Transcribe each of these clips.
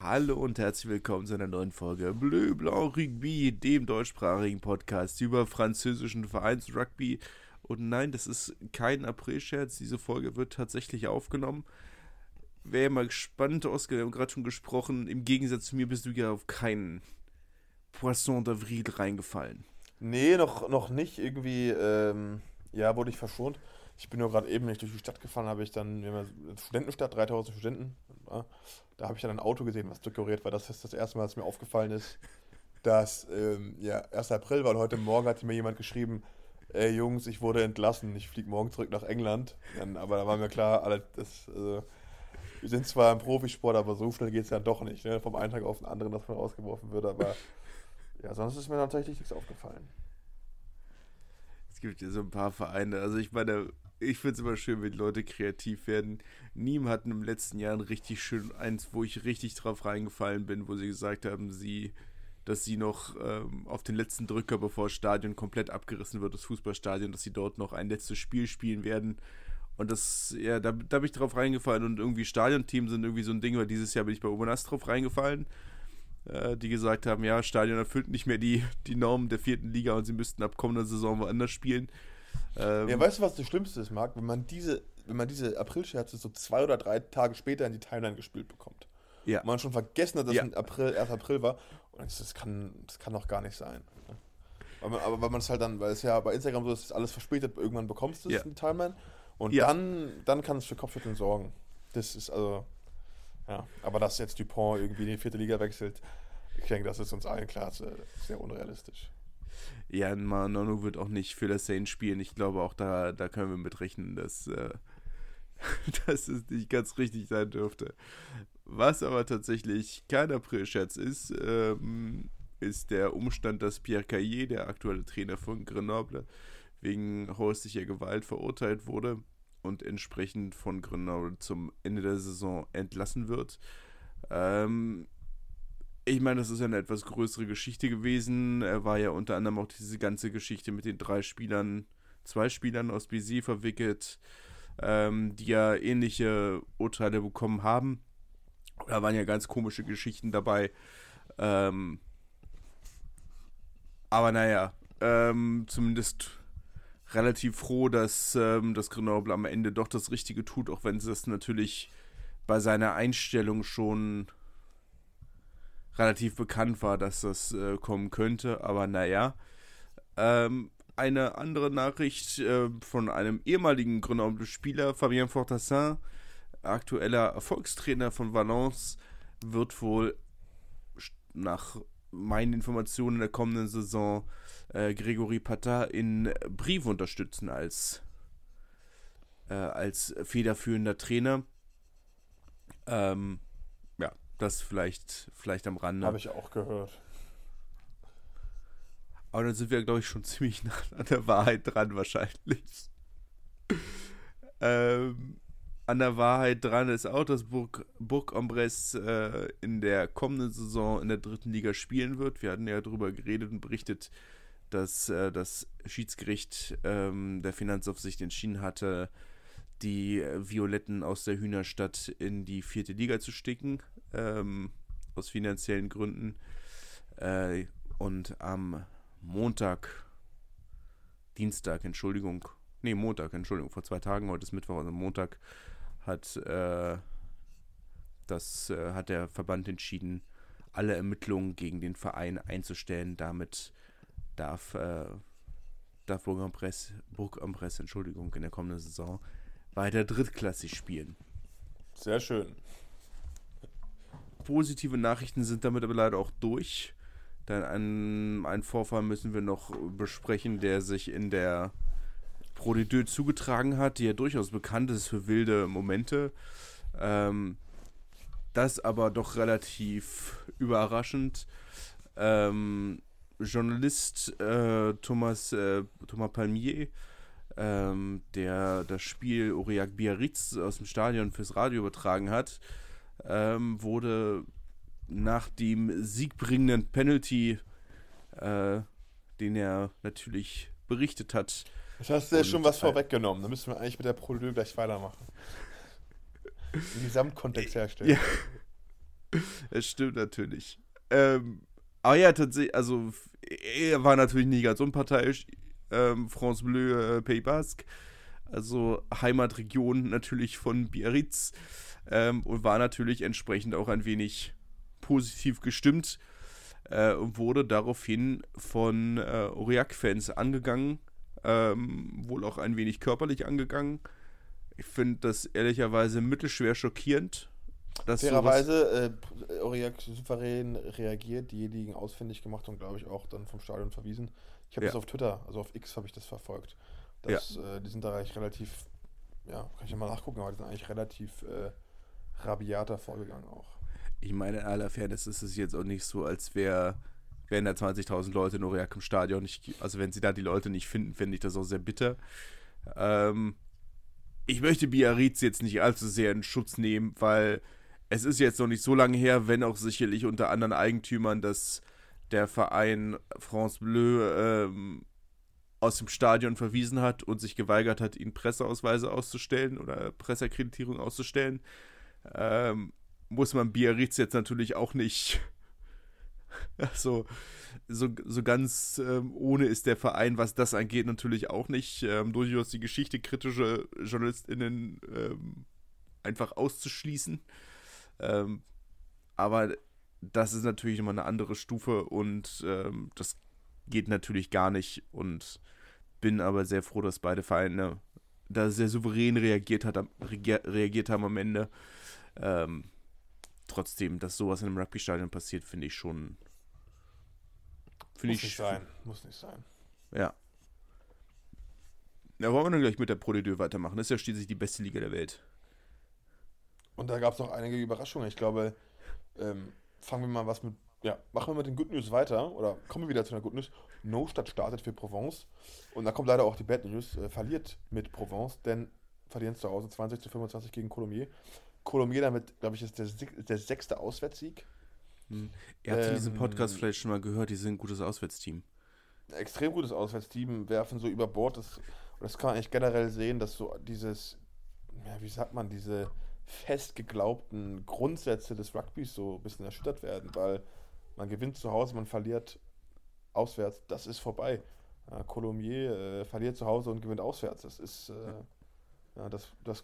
Hallo und herzlich willkommen zu einer neuen Folge Bleu Blanc Rugby, dem deutschsprachigen Podcast über französischen Vereinsrugby. Und nein, das ist kein Aprilscherz, diese Folge wird tatsächlich aufgenommen. Wäre mal gespannt, Oskar, wir haben gerade schon gesprochen, im Gegensatz zu mir bist du ja auf keinen Poisson d'avril reingefallen. Nee, noch nicht. Irgendwie, ja, wurde ich verschont. Ich bin nur gerade eben nicht durch die Stadt gefahren, habe ich dann, wir haben eine Studentenstadt, 3000 Studenten. Ja, da habe ich dann ein Auto gesehen, was dekoriert war. Das ist das erste Mal, dass mir aufgefallen ist, dass, ja, 1. April war und heute Morgen hat mir jemand geschrieben, ey Jungs, ich wurde entlassen, ich fliege morgen zurück nach England. Aber da war mir klar, wir sind zwar im Profisport, aber so schnell geht es ja doch nicht, ne? Vom einen Tag auf den anderen, dass man rausgeworfen wird, aber ja, sonst ist mir tatsächlich nichts aufgefallen. Es gibt ja so ein paar Vereine, also ich meine, ich finde es immer schön, wenn die Leute kreativ werden. Nîmes hatten im letzten Jahr ein richtig schön eins, wo ich richtig drauf reingefallen bin, wo sie gesagt haben, dass sie noch auf den letzten Drücker, bevor das Stadion komplett abgerissen wird, das Fußballstadion, dass sie dort noch ein letztes Spiel spielen werden. Und das, ja, da bin ich drauf reingefallen und irgendwie Stadionteam sind irgendwie so ein Ding, weil dieses Jahr bin ich bei Obernas drauf reingefallen, die gesagt haben, ja, Stadion erfüllt nicht mehr die Normen der 4. Liga und sie müssten ab kommender Saison woanders spielen. Ja, weißt du, was das Schlimmste ist, Marc? Wenn man diese Aprilscherze so 2 oder 3 Tage später in die Timeline gespielt bekommt. Ja, Und man schon vergessen hat, dass ja, 1. April war. Und das kann doch gar nicht sein. Ne? Weil man es halt dann, weil es ja bei Instagram so ist, dass alles verspätet, irgendwann bekommst du es ja, in die Timeline. Und ja. dann kann es für Kopfschütteln sorgen. Das ist also, ja. Aber dass jetzt Dupont irgendwie in die 4. Liga wechselt, ich denke, das ist uns allen klar, sehr unrealistisch. Ja, Nonu wird auch nicht für das Saints spielen. Ich glaube, auch da können wir mit rechnen, dass, dass es nicht ganz richtig sein dürfte. Was aber tatsächlich kein Aprilscherz ist, ist der Umstand, dass Pierre Caillé, der aktuelle Trainer von Grenoble, wegen häuslicher Gewalt verurteilt wurde und entsprechend von Grenoble zum Ende der Saison entlassen wird. Ich meine, das ist ja eine etwas größere Geschichte gewesen. Er war ja unter anderem auch diese ganze Geschichte mit den 2 Spielern aus BC verwickelt, die ja ähnliche Urteile bekommen haben. Da waren ja ganz komische Geschichten dabei. Aber naja, zumindest relativ froh, dass das Grenoble am Ende doch das Richtige tut, auch wenn es das natürlich bei seiner Einstellung schon relativ bekannt war, dass das kommen könnte. Aber naja, eine andere Nachricht von einem ehemaligen Grenoble-Spieler, Fabien Fortassin, aktueller Erfolgstrainer von Valence, wird wohl nach meinen Informationen in der kommenden Saison Grégory Patat in Brive unterstützen als federführender Trainer. Ja, das vielleicht am Rande. Habe ich auch gehört. Aber dann sind wir, glaube ich, schon ziemlich nah an der Wahrheit dran wahrscheinlich. An der Wahrheit dran ist auch, dass Bourg-en-Bresse in der kommenden Saison in der 3. Liga spielen wird. Wir hatten ja darüber geredet und berichtet, dass das Schiedsgericht der Finanzaufsicht entschieden hatte, die Violetten aus der Hühnerstadt in die 4. Liga zu sticken, aus finanziellen Gründen. Und am Montag, vor 2 Tagen, heute ist Mittwoch, also Montag, hat der Verband entschieden, alle Ermittlungen gegen den Verein einzustellen. Damit darf Bourg-en-Bresse, in der kommenden Saison weiter drittklassig spielen. Sehr schön. Positive Nachrichten sind damit aber leider auch durch. Dann einen Vorfall müssen wir noch besprechen, der sich in der Pro D2 zugetragen hat, die ja durchaus bekannt ist für wilde Momente. Das aber doch relativ überraschend. Journalist Thomas Palmier, der das Spiel Aurillac-Biarritz aus dem Stadion fürs Radio übertragen hat, wurde nach dem siegbringenden Penalty, den er natürlich berichtet hat. Jetzt hast du ja schon was vorweggenommen. Da müssen wir eigentlich mit der Prolog gleich weitermachen. Den Gesamtkontext herstellen. Das stimmt natürlich. Aber ja, tatsächlich, also er war natürlich nicht ganz unparteiisch. France Bleu, Pays Basque, also Heimatregion natürlich von Biarritz, und war natürlich entsprechend auch ein wenig positiv gestimmt, und wurde daraufhin von Aurillac-Fans angegangen, wohl auch ein wenig körperlich angegangen. Ich finde das ehrlicherweise mittelschwer schockierend. Dass Fairerweise, Aurillac souverän reagiert, diejenigen ausfindig gemacht und glaube ich auch dann vom Stadion verwiesen. Ich habe das auf Twitter, also auf X habe ich das verfolgt. Die sind da eigentlich relativ, ja, kann ich ja mal nachgucken, aber die sind eigentlich relativ rabiater vorgegangen auch. Ich meine, in aller Fairness ist es jetzt auch nicht so, als wären da 20.000 Leute in Aurillac im Stadion. Also wenn sie da die Leute nicht finden, finde ich das auch sehr bitter. Ich möchte Biarritz jetzt nicht allzu sehr in Schutz nehmen, weil es ist jetzt noch nicht so lange her, wenn auch sicherlich unter anderen Eigentümern, dass der Verein France Bleu aus dem Stadion verwiesen hat und sich geweigert hat, ihnen Presseausweise auszustellen oder Presseakkreditierung auszustellen. Muss man Biarritz jetzt natürlich auch nicht so ganz ohne ist der Verein, was das angeht, natürlich auch nicht. Durchaus die Geschichte kritische JournalistInnen einfach auszuschließen. Aber das ist natürlich nochmal eine andere Stufe und das geht natürlich gar nicht und bin aber sehr froh, dass beide Vereine da sehr souverän reagiert haben am Ende. Trotzdem, dass sowas in einem Rugby-Stadion passiert, finde ich schon. Muss nicht sein. Ja. Ja, wollen wir dann gleich mit der Pro D2 weitermachen? Das ist ja schließlich die beste Liga der Welt. Und da gab es noch einige Überraschungen. Ich glaube, fangen wir mal machen wir mit den Good News weiter oder kommen wir wieder zu einer Good News. Neustadt startet für Provence und da kommt leider auch die Bad News, verliert mit Provence, denn verlieren zu Hause 20-25 gegen Colomiers. Colomiers damit, glaube ich, ist der 6. Auswärtssieg. Ihr habt in diesem Podcast vielleicht schon mal gehört, die sind ein gutes Auswärtsteam. Ein extrem gutes Auswärtsteam, werfen so über Bord. Das kann man eigentlich generell sehen, dass so dieses, ja, wie sagt man, diese fest geglaubten Grundsätze des Rugbys so ein bisschen erschüttert werden, weil man gewinnt zu Hause, man verliert auswärts, das ist vorbei. Colomiers verliert zu Hause und gewinnt auswärts. Das ist das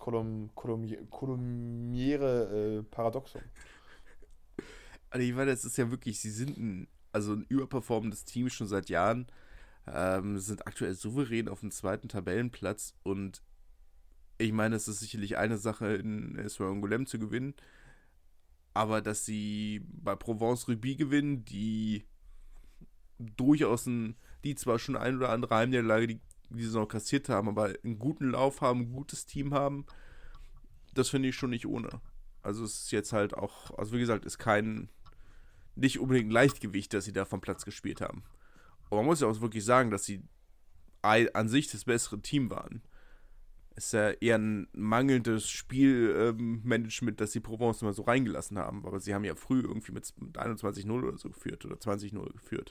Colomiere Paradoxon. Also ich meine, es ist ja wirklich, sie sind ein überperformendes Team schon seit Jahren, sind aktuell souverän auf dem 2. Tabellenplatz und ich meine, es ist sicherlich eine Sache, in Espoir-Angoulême zu gewinnen, aber dass sie bei Provence-Rugby gewinnen, die durchaus die zwar schon ein oder andere Heimniederlage die Saison kassiert haben, aber einen guten Lauf haben, ein gutes Team haben, das finde ich schon nicht ohne. Also es ist jetzt halt auch, also wie gesagt, ist nicht unbedingt ein Leichtgewicht, dass sie da vom Platz gespielt haben. Aber man muss ja auch wirklich sagen, dass sie an sich das bessere Team waren. Es ist ja eher ein mangelndes Spielmanagement, dass sie Provence immer so reingelassen haben. Aber sie haben ja früh irgendwie mit 21-0 oder so geführt oder 20-0 geführt.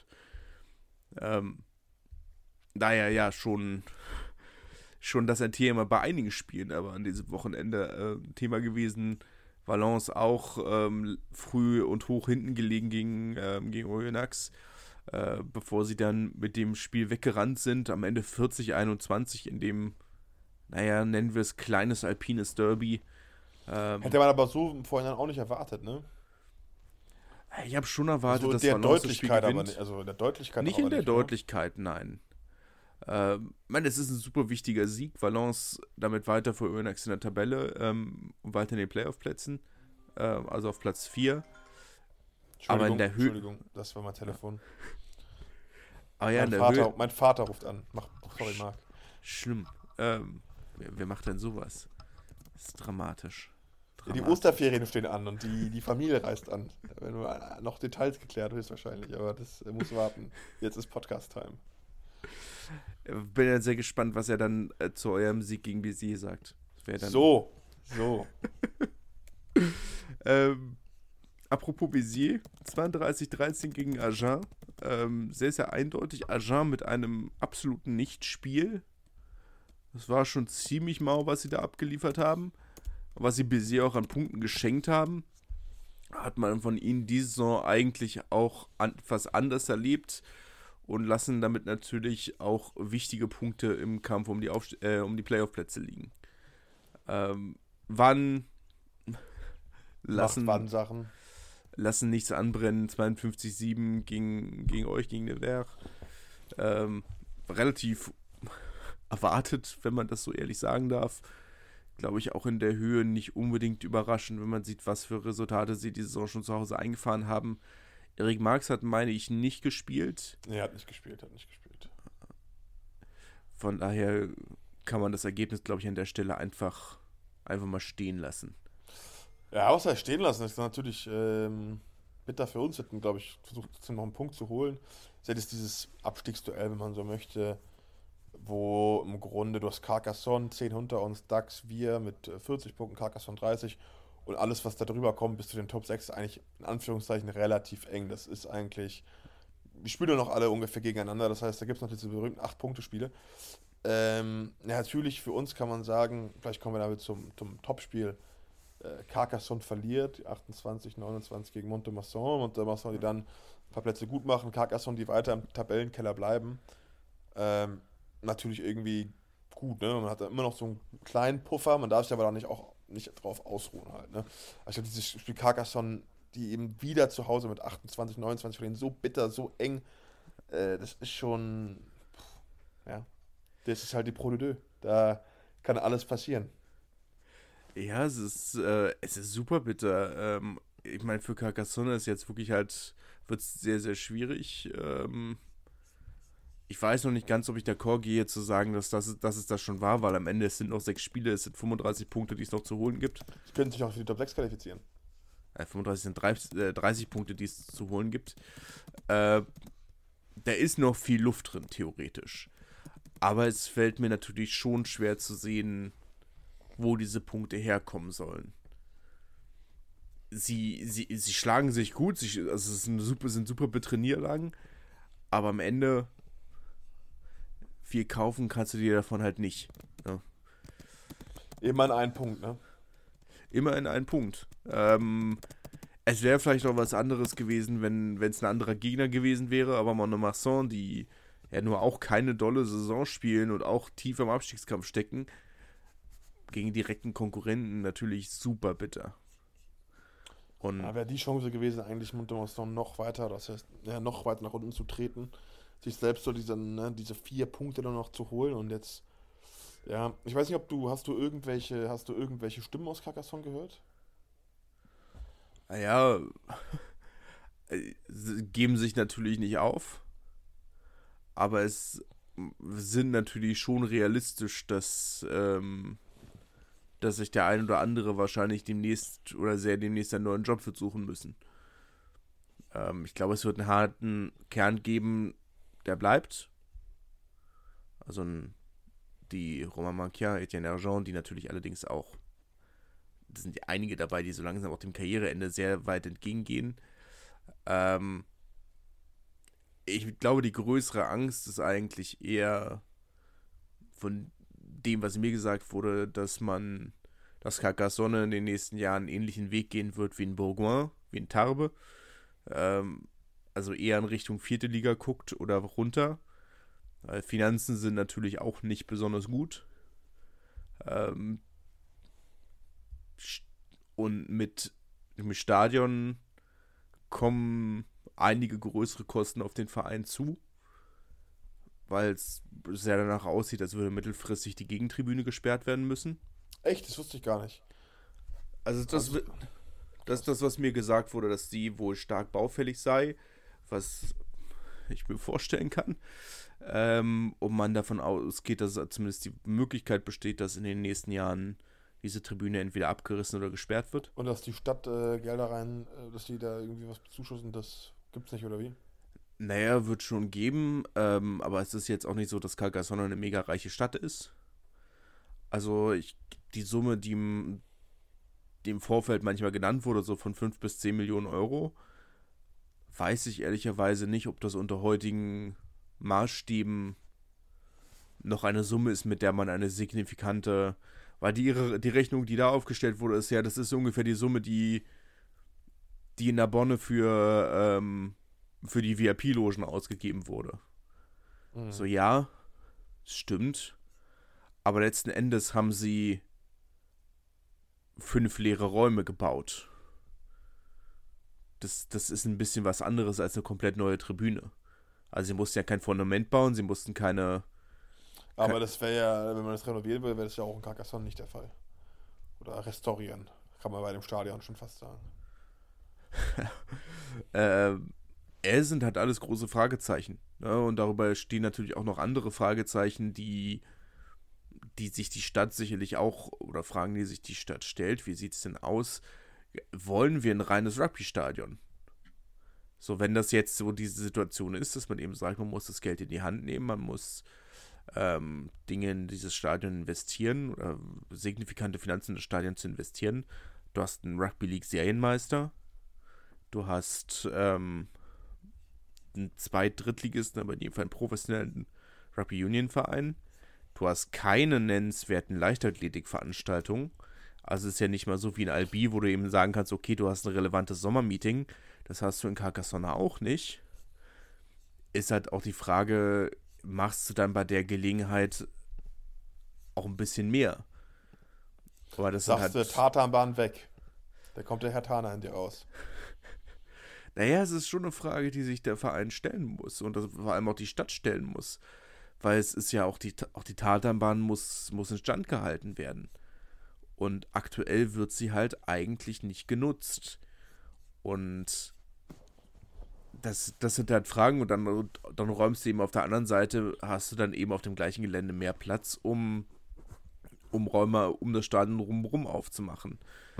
Daher ja schon das ein Thema bei einigen Spielen, aber an diesem Wochenende Thema gewesen. Valence auch früh und hoch hinten gelegen gegen Oyonnax, bevor sie dann mit dem Spiel weggerannt sind. Am Ende 40-21 in dem, nennen wir es kleines alpines Derby. Hätte man aber so vorhin auch nicht erwartet, ne? Ich habe schon erwartet, dass Valence das Spiel gewinnt. Also in der Deutlichkeit nicht in der Deutlichkeit, nein. Es ist ein super wichtiger Sieg. Valence damit weiter vor Oyonnax in der Tabelle und weiter in den Playoff-Plätzen, also auf Platz 4. Aber in der Höhe. Entschuldigung, das war mein Telefon. Aber ja, Höhe. Mein Vater ruft an. Sorry, Marc. Schlimm. Wer macht denn sowas? Das ist dramatisch. Ja, die Osterferien stehen an und die Familie reist an. Wenn du noch Details geklärt, höchstwahrscheinlich, aber das muss warten. Jetzt ist Podcast-Time. Bin ja sehr gespannt, was er dann zu eurem Sieg gegen Béziers sagt. So. Apropos Béziers, 32-13 gegen Agen. Sehr, sehr eindeutig. Agen mit einem absoluten Nichtspiel. Das war schon ziemlich mau, was sie da abgeliefert haben. Was sie Béziers auch an Punkten geschenkt haben. hat man von ihnen diese Saison eigentlich auch etwas anders erlebt und lassen damit natürlich auch wichtige Punkte im Kampf um die Playoff-Plätze liegen. Wann Macht wann lassen, Sachen. lassen nichts anbrennen, 52-7 gegen euch, gegen Nevers. Relativ erwartet, wenn man das so ehrlich sagen darf. Glaube ich, auch in der Höhe nicht unbedingt überraschend, wenn man sieht, was für Resultate sie diese Saison schon zu Hause eingefahren haben. Erik Marx hat, meine ich, nicht gespielt. Nee, hat nicht gespielt. Von daher kann man das Ergebnis, glaube ich, an der Stelle einfach mal stehen lassen. Ja, außer stehen lassen, ist natürlich bitter für uns. Hätten, glaube ich, versucht, noch einen Punkt zu holen. Selbst ist dieses Abstiegsduell, wenn man so möchte, wo im Grunde du hast Carcassonne 10 hinter uns, Dax, wir mit 40 Punkten, Carcassonne 30 und alles, was da drüber kommt, bis zu den Top 6, ist eigentlich in Anführungszeichen relativ eng. Das ist eigentlich, die spielen ja noch alle ungefähr gegeneinander, das heißt, da gibt es noch diese berühmten 8-Punkte-Spiele. Ja, natürlich für uns kann man sagen, vielleicht kommen wir damit zum Topspiel. Carcassonne verliert, 28, 29 gegen Mont-de-Marsan. Mont-de-Marsan, die dann ein paar Plätze gut machen. Carcassonne, die weiter im Tabellenkeller bleiben. Natürlich irgendwie gut, ne? Man hat da immer noch so einen kleinen Puffer, man darf sich aber da nicht drauf ausruhen halt, ne? Also ich glaube, dieses Spiel Carcassonne, die eben wieder zu Hause mit 28, 29 verlieren, so bitter, so eng, das ist schon, ja, das ist halt die Pro de Deux. Da kann alles passieren. Ja, es ist super bitter. Ich meine, für Carcassonne ist jetzt wirklich halt, wird es sehr, sehr schwierig. Ich weiß noch nicht ganz, ob ich d'accord gehe, zu sagen, dass es das schon war, weil am Ende es sind noch 6 Spiele, es sind 35 Punkte, die es noch zu holen gibt. Sie können sich auch für die Top 6 qualifizieren. 35 sind 30 Punkte, die es zu holen gibt. Da ist noch viel Luft drin, theoretisch. Aber es fällt mir natürlich schon schwer zu sehen, wo diese Punkte herkommen sollen. Sie schlagen sich gut, also es sind super bitter Niederlagen, aber am Ende viel kaufen kannst du dir davon halt nicht. Ne? Immer in einen Punkt, ne? Immer in einen Punkt. Es wäre vielleicht noch was anderes gewesen, wenn es ein anderer Gegner gewesen wäre, aber Mont-de-Marsan, die ja nur auch keine dolle Saison spielen und auch tief im Abstiegskampf stecken, gegen direkten Konkurrenten natürlich super bitter. Und Ja, wäre die Chance gewesen, eigentlich Mont-de-Marsan noch weiter, das heißt, ja, noch weiter nach unten zu treten, sich selbst so diese 4 Punkte dann noch zu holen und jetzt, ja, ich weiß nicht, hast du irgendwelche Stimmen aus Carcassonne gehört? naja, sie geben sich natürlich nicht auf, aber es sind natürlich schon realistisch, dass sich der ein oder andere wahrscheinlich demnächst oder sehr demnächst einen neuen Job wird suchen müssen. Ich glaube, es wird einen harten Kern geben, der bleibt. Also die Romain Manquin, Etienne Argent, die natürlich allerdings auch, da sind ja einige dabei, die so langsam auch dem Karriereende sehr weit entgegengehen. Ich glaube, die größere Angst ist eigentlich eher von dem, was mir gesagt wurde, dass Carcassonne in den nächsten Jahren einen ähnlichen Weg gehen wird wie in Bourgoin, wie in Tarbes. Also eher in Richtung 4. Liga guckt oder runter. Finanzen sind natürlich auch nicht besonders gut. Und mit dem Stadion kommen einige größere Kosten auf den Verein zu, weil es sehr danach aussieht, als würde mittelfristig die Gegentribüne gesperrt werden müssen. Echt? Das wusste ich gar nicht. Also das ist das, was mir gesagt wurde, dass die wohl stark baufällig sei, was ich mir vorstellen kann. Und man davon ausgeht, dass zumindest die Möglichkeit besteht, dass in den nächsten Jahren diese Tribüne entweder abgerissen oder gesperrt wird. Und dass die Stadt Gelder rein, dass die da irgendwie was bezuschussen, das gibt's nicht, oder wie? Naja, wird schon geben, aber es ist jetzt auch nicht so, dass Carcassonne eine mega reiche Stadt ist. Also die Summe, die im Vorfeld manchmal genannt wurde, so von 5 bis 10 Millionen Euro, weiß ich ehrlicherweise nicht, ob das unter heutigen Maßstäben noch eine Summe ist, mit der man eine signifikante, weil die Rechnung, die da aufgestellt wurde, ist ja, das ist ungefähr die Summe, die die in Narbonne für die VIP-Logen ausgegeben wurde. So, ja, stimmt. Aber letzten Endes haben sie 5 leere Räume gebaut. Das ist ein bisschen was anderes als eine komplett neue Tribüne. Also sie mussten ja kein Fundament bauen, sie mussten keine... Aber das wäre ja, wenn man das renovieren will, wäre das ja auch in Carcassonne nicht der Fall. Oder restaurieren, kann man bei dem Stadion schon fast sagen. Es sind halt alles große Fragezeichen. Ne? Und darüber stehen natürlich auch noch andere Fragezeichen, die sich die Stadt sicherlich auch, oder Fragen, die sich die Stadt stellt. Wie sieht es denn aus? Wollen wir ein reines Rugby-Stadion? So, wenn das jetzt so diese Situation ist, dass man eben sagt, man muss das Geld in die Hand nehmen, man muss Dinge in dieses Stadion investieren oder signifikante Finanzen in das Stadion zu investieren. Du hast einen Rugby League Serienmeister, du hast einen Zweit-Drittligisten, aber in jedem Fall einen professionellen Rugby Union Verein. Du hast keine nennenswerten Leichtathletikveranstaltungen. Also es ist ja nicht mal so wie in Albi, wo du eben sagen kannst, okay, du hast ein relevantes Sommermeeting. Das hast du in Carcassonne auch nicht. Ist halt auch die Frage, machst du dann bei der Gelegenheit auch ein bisschen mehr? Aber das Sagst halt, du, Tatanbahn weg. Da kommt der Herr Tana in dir raus. naja, es ist schon eine Frage, die sich der Verein stellen muss und das vor allem auch die Stadt stellen muss. Weil es ist ja auch die Tatanbahn muss instand gehalten werden. Und aktuell wird sie halt eigentlich nicht genutzt. Und das sind halt Fragen und dann räumst du eben auf der anderen Seite, hast du dann eben auf dem gleichen Gelände mehr Platz, um Räume um das Stadion rumherum aufzumachen.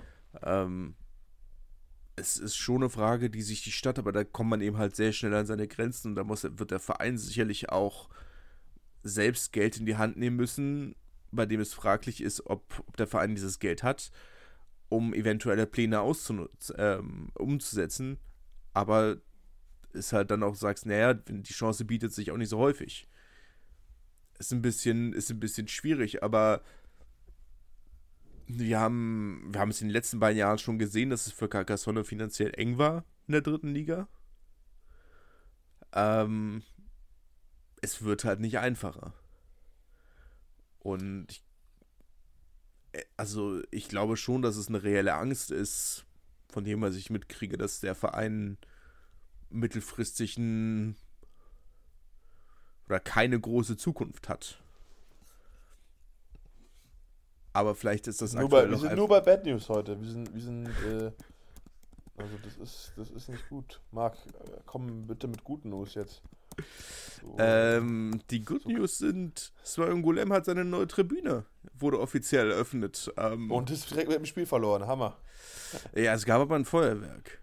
Es ist schon eine Frage, die sich die Stadt, aber da kommt man eben halt sehr schnell an seine Grenzen und da wird der Verein sicherlich auch selbst Geld in die Hand nehmen müssen, bei dem es fraglich ist, ob der Verein dieses Geld hat, um eventuelle Pläne umzusetzen. Aber ist halt dann auch sagst, naja, die Chance bietet sich auch nicht so häufig. Ist ein bisschen schwierig, aber wir haben es in den letzten beiden Jahren schon gesehen, dass es für Carcassonne finanziell eng war in der 3. Liga. Es wird halt nicht einfacher. Und ich glaube schon, dass es eine reelle Angst ist, von dem, was ich mitkriege, dass der Verein mittelfristig oder keine große Zukunft hat. Aber vielleicht ist das aktuell Wir sind nur bei Bad News heute. Also das ist nicht gut. Marc, komm bitte mit guten News jetzt. So, die Good News sind, Golem hat seine neue Tribüne, wurde offiziell eröffnet. und ist direkt mit dem Spiel verloren, Hammer. Ja, es gab aber ein Feuerwerk.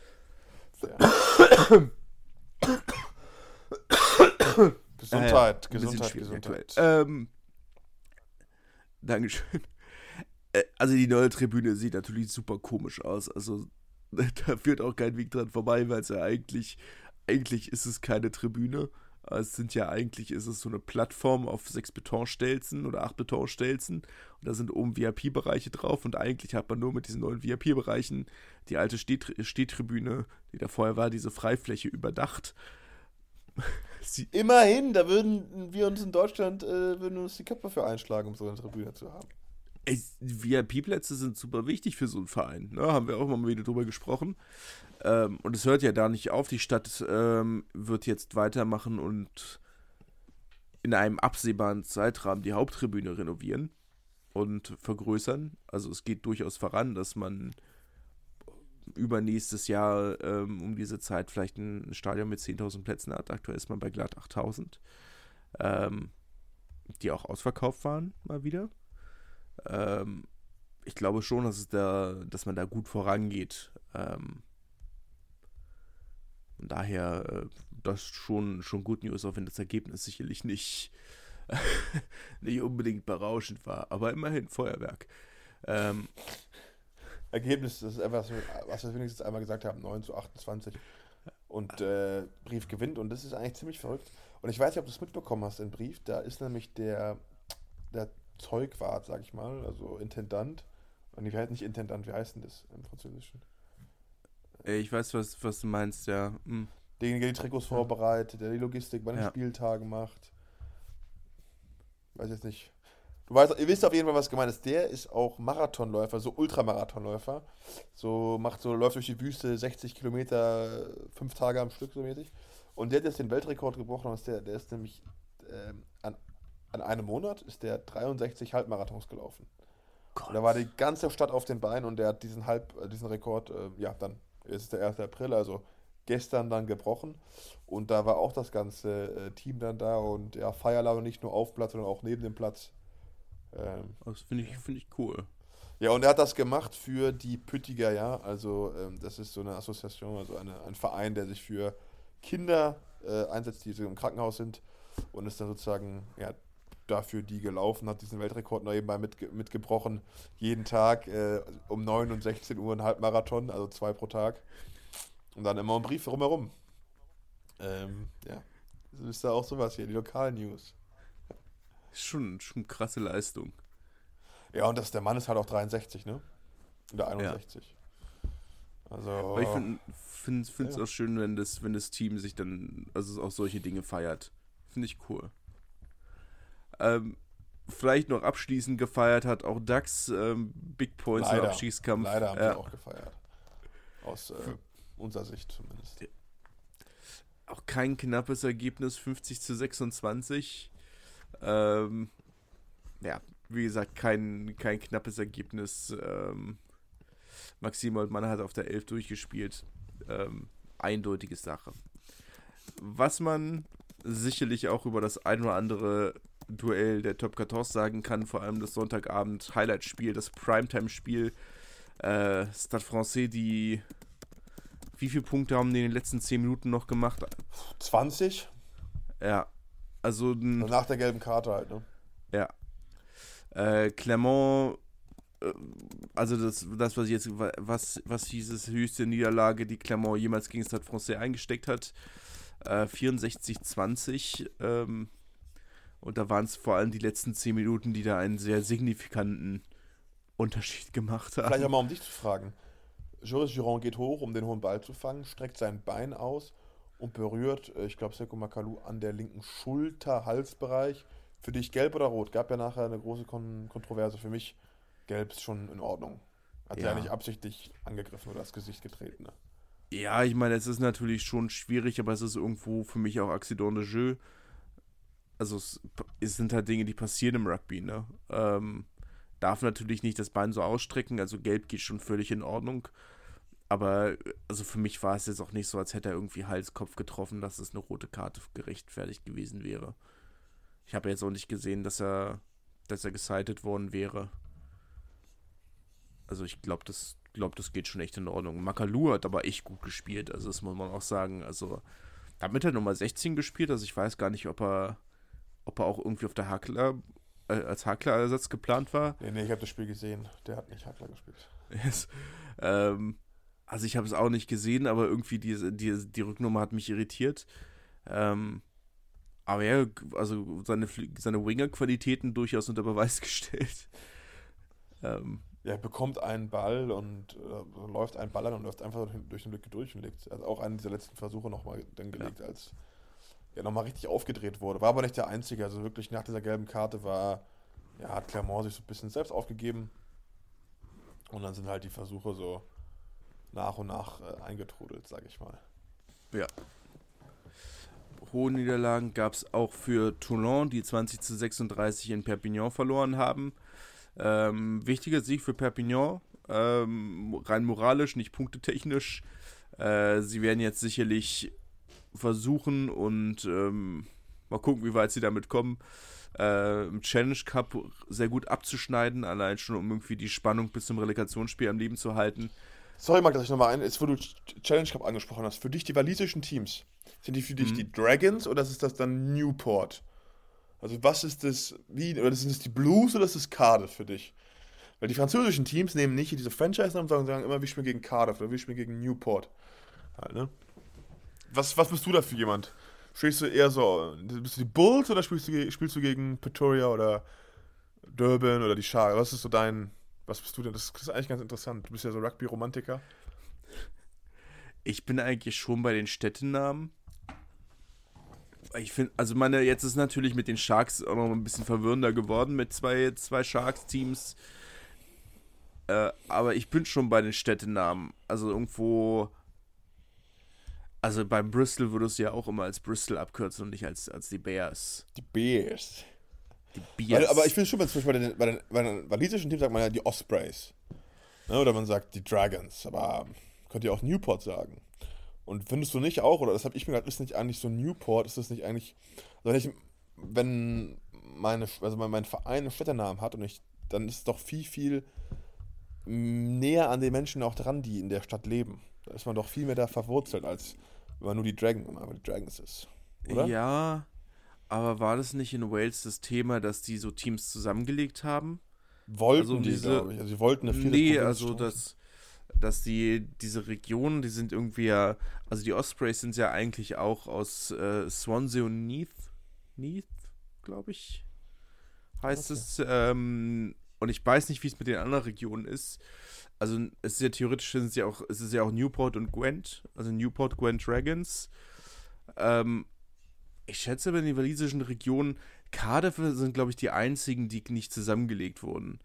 Gesundheit, ein bisschen Gesundheit, schwierig Gesundheit. aktuell. Dankeschön. Also die neue Tribüne sieht natürlich super komisch aus. Also da führt auch kein Weg dran vorbei, weil es ja eigentlich ist es keine Tribüne. Eigentlich ist es so eine Plattform auf 6 Betonstelzen oder 8 Betonstelzen und da sind oben VIP-Bereiche drauf und eigentlich hat man nur mit diesen neuen VIP-Bereichen die alte Stehtribüne, die da vorher war, diese Freifläche überdacht. Immerhin, da würden wir uns in Deutschland würden uns die Köpfe für einschlagen, um so eine Tribüne zu haben. VIP-Plätze sind super wichtig für so einen Verein. Ne? Haben wir auch mal wieder drüber gesprochen. Und es hört ja da nicht auf. Die Stadt wird jetzt weitermachen und in einem absehbaren Zeitrahmen die Haupttribüne renovieren und vergrößern. Also es geht durchaus voran, dass man übernächstes Jahr um diese Zeit vielleicht ein Stadion mit 10.000 Plätzen hat. Aktuell ist man bei glatt 8.000. Die auch ausverkauft waren, mal wieder. Ich glaube schon, dass man da gut vorangeht. Und daher, das ist schon Good News, auch wenn das Ergebnis sicherlich nicht unbedingt berauschend war. Aber immerhin Feuerwerk. Ergebnis, das ist etwas, was wir wenigstens einmal gesagt haben, 9-28. Und Brief gewinnt und das ist eigentlich ziemlich verrückt. Und ich weiß nicht, ob du es mitbekommen hast, den Brief, da ist nämlich der Zeugwart, sag ich mal, also Intendant. Und wie heißt nicht Intendant, wie heißt denn das im Französischen? Ich weiß, was du meinst, ja. Derjenige, der die Trikots vorbereitet, der die Logistik bei den Ja. Spieltagen macht. Weiß jetzt nicht. Ihr wisst auf jeden Fall, was gemeint ist. Der ist auch Marathonläufer, so Ultramarathonläufer. Läuft durch die Wüste 60 Kilometer, 5 Tage am Stück so mäßig. Und der hat jetzt den Weltrekord gebrochen. Der ist nämlich an einem Monat ist der 63 Halbmarathons gelaufen. Und da war die ganze Stadt auf den Beinen und der hat diesen Rekord, dann, es ist der 1. April, also gestern dann gebrochen. Und da war auch das ganze Team dann da und ja, Feierlaune nicht nur auf Platz, sondern auch neben dem Platz. Das find ich cool. Ja, und er hat das gemacht für die Püttiger, ja. Also, das ist so eine Assoziation, also ein Verein, der sich für Kinder einsetzt, die so im Krankenhaus sind und ist dann sozusagen, ja, dafür die gelaufen, hat diesen Weltrekord nebenbei mitgebrochen. Jeden Tag um 9 und 16 Uhr ein Halbmarathon, also 2 pro Tag. Und dann immer ein Brief rumherum. Ja, das ist da auch sowas hier, die Lokal-News. Schon krasse Leistung. Ja, und der Mann ist halt auch 63, ne? Oder Ja. 61. Also. Aber ich finde es auch schön, wenn das Team sich dann, also auch solche Dinge feiert. Finde ich cool. Vielleicht noch abschließend gefeiert hat auch DAX Big Points im Abstiegskampf. Leider haben sie auch gefeiert. Aus unserer Sicht zumindest. Auch kein knappes Ergebnis, 50-26. Ja, wie gesagt, kein knappes Ergebnis. Maxim Oldmann hat auf der 11 durchgespielt. Eindeutige Sache. Was man sicherlich auch über das ein oder andere Duell der Top 14 sagen kann, vor allem das Sonntagabend Highlight-Spiel, das Primetime-Spiel. Stade Francais, wie viele Punkte haben die in den letzten 10 Minuten noch gemacht? 20? Ja, also nach der gelben Karte halt, ne? Ja. Clermont, also das was ich jetzt, was hieß es, höchste Niederlage, die Clermont jemals gegen Stade Francais eingesteckt hat. 64-20. Und da waren es vor allem die letzten 10 Minuten, die da einen sehr signifikanten Unterschied gemacht haben. Vielleicht auch mal, um dich zu fragen. Joris Giron geht hoch, um den hohen Ball zu fangen, streckt sein Bein aus und berührt, ich glaube, Seko Makalu an der linken Schulter, Halsbereich. Für dich gelb oder rot? Gab ja nachher eine große Kontroverse. Für mich gelb ist schon in Ordnung. Hat ja nicht absichtlich angegriffen oder das Gesicht getreten. Ne? Ja, ich meine, es ist natürlich schon schwierig, aber es ist irgendwo für mich auch Accident de Jeu. Also es sind halt Dinge, die passieren im Rugby, ne? Darf natürlich nicht das Bein so ausstrecken, also gelb geht schon völlig in Ordnung. Aber also für mich war es jetzt auch nicht so, als hätte er irgendwie Halskopf getroffen, dass es eine rote Karte gerechtfertigt gewesen wäre. Ich habe jetzt auch nicht gesehen, dass er gesightet worden wäre. Also ich glaube, das geht schon echt in Ordnung. Makalu hat aber echt gut gespielt, also das muss man auch sagen. Also damit hat er Nummer 16 gespielt, also ich weiß gar nicht, ob er auch irgendwie auf der Hakler als Hakler-Ersatz geplant war. Nee, ich habe das Spiel gesehen. Der hat nicht Hakler gespielt. Yes. Also ich habe es auch nicht gesehen, aber irgendwie die Rücknummer hat mich irritiert. Aber ja, also seine Winger-Qualitäten durchaus unter Beweis gestellt. Ja, er bekommt einen Ball und läuft einen Ball an und läuft einfach durch den Lücke durch und legt. Also auch einen dieser letzten Versuche nochmal dann gelegt, als er nochmal richtig aufgedreht wurde. War aber nicht der Einzige. Also wirklich nach dieser gelben Karte hat Clermont sich so ein bisschen selbst aufgegeben. Und dann sind halt die Versuche so nach und nach eingetrudelt, sag ich mal. Ja. Hohe Niederlagen gab es auch für Toulon, die 20-36 in Perpignan verloren haben. Wichtiger Sieg für Perpignan, rein moralisch, nicht punktetechnisch. Sie werden jetzt sicherlich versuchen und mal gucken, wie weit sie damit kommen, im Challenge Cup sehr gut abzuschneiden, allein schon, um irgendwie die Spannung bis zum Relegationsspiel am Leben zu halten. Sorry, Marc, dass ich nochmal jetzt, wo du Challenge Cup angesprochen hast, für dich die walisischen Teams, sind die für dich die Dragons oder ist das dann Newport? Also was ist das, oder sind das die Blues oder ist das Cardiff für dich? Weil die französischen Teams nehmen nicht diese Franchise-Namen, sondern sagen immer, wir spielen gegen Cardiff oder wir spielen gegen Newport. Halt, ne? Was bist du da für jemand? Spielst du eher so, bist du die Bulls oder spielst du gegen Pretoria oder Durban oder die Sharks? Was bist du denn? Das ist eigentlich ganz interessant. Du bist ja so Rugby-Romantiker. Ich bin eigentlich schon bei den Städtenamen. Ich finde, also jetzt ist natürlich mit den Sharks auch noch ein bisschen verwirrender geworden mit zwei Sharks-Teams. Aber ich bin schon bei den Städtenamen. Also irgendwo. Also bei Bristol würdest du ja auch immer als Bristol abkürzen und nicht als die Bears. Die Bears. Die Bears. Aber ich finde schon, zum Beispiel bei den walisischen Teams sagt man ja die Ospreys. Ne, oder man sagt die Dragons. Aber könnt ihr auch Newport sagen. Und findest du nicht auch, oder das habe ich mir gedacht, ist nicht eigentlich so Newport, ist das nicht eigentlich, also wenn mein Verein einen Städtenamen hat dann ist es doch viel, viel näher an den Menschen auch dran, die in der Stadt leben. Da ist man doch viel mehr da verwurzelt, als wenn man nur die Dragons ist. Oder? Ja, aber war das nicht in Wales das Thema, dass die so Teams zusammengelegt haben? Wollten die, glaube ich. Also sie wollten eine viele Nee, also dass diese Regionen, die sind irgendwie ja, also die Ospreys sind ja eigentlich auch aus Swansea und Neath, glaube ich, heißt es. Und ich weiß nicht, wie es mit den anderen Regionen ist. Also es ist ja theoretisch, es ist ja auch Newport und Gwent, also Newport, Gwent Dragons. Ich schätze, bei den walisischen Regionen, Cardiff sind, glaube ich, die einzigen, die nicht zusammengelegt wurden.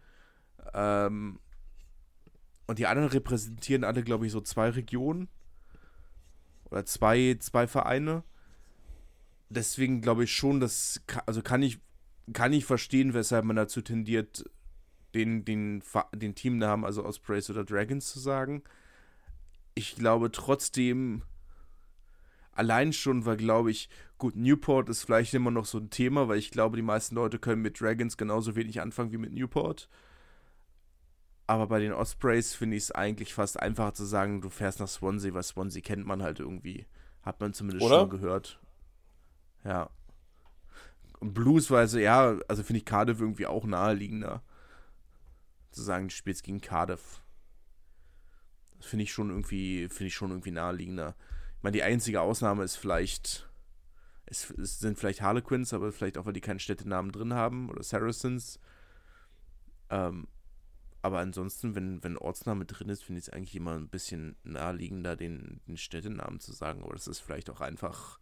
Und die anderen repräsentieren alle, glaube ich, so 2 Regionen. Oder zwei Vereine. Deswegen glaube ich schon, also kann ich verstehen, weshalb man dazu tendiert, den Teamnamen, also Ospreys oder Dragons zu sagen. Ich glaube trotzdem, allein schon, weil glaube ich, gut, Newport ist vielleicht immer noch so ein Thema, weil ich glaube, die meisten Leute können mit Dragons genauso wenig anfangen wie mit Newport. Aber bei den Ospreys finde ich es eigentlich fast einfacher zu sagen, du fährst nach Swansea, weil Swansea kennt man halt irgendwie. Hat man zumindest Oder? schon gehört. Ja. Und Bluesweise, ja, also finde ich Cardiff irgendwie auch naheliegender. Zu sagen, du spielst gegen Cardiff. Das finde ich schon irgendwie naheliegender. Ich meine, die einzige Ausnahme ist vielleicht, es sind vielleicht Harlequins, aber vielleicht auch, weil die keinen Städtenamen drin haben, oder Saracens. Aber ansonsten, wenn Ortsname drin ist, finde ich es eigentlich immer ein bisschen naheliegender, den Städtenamen zu sagen. Aber das ist vielleicht auch einfach,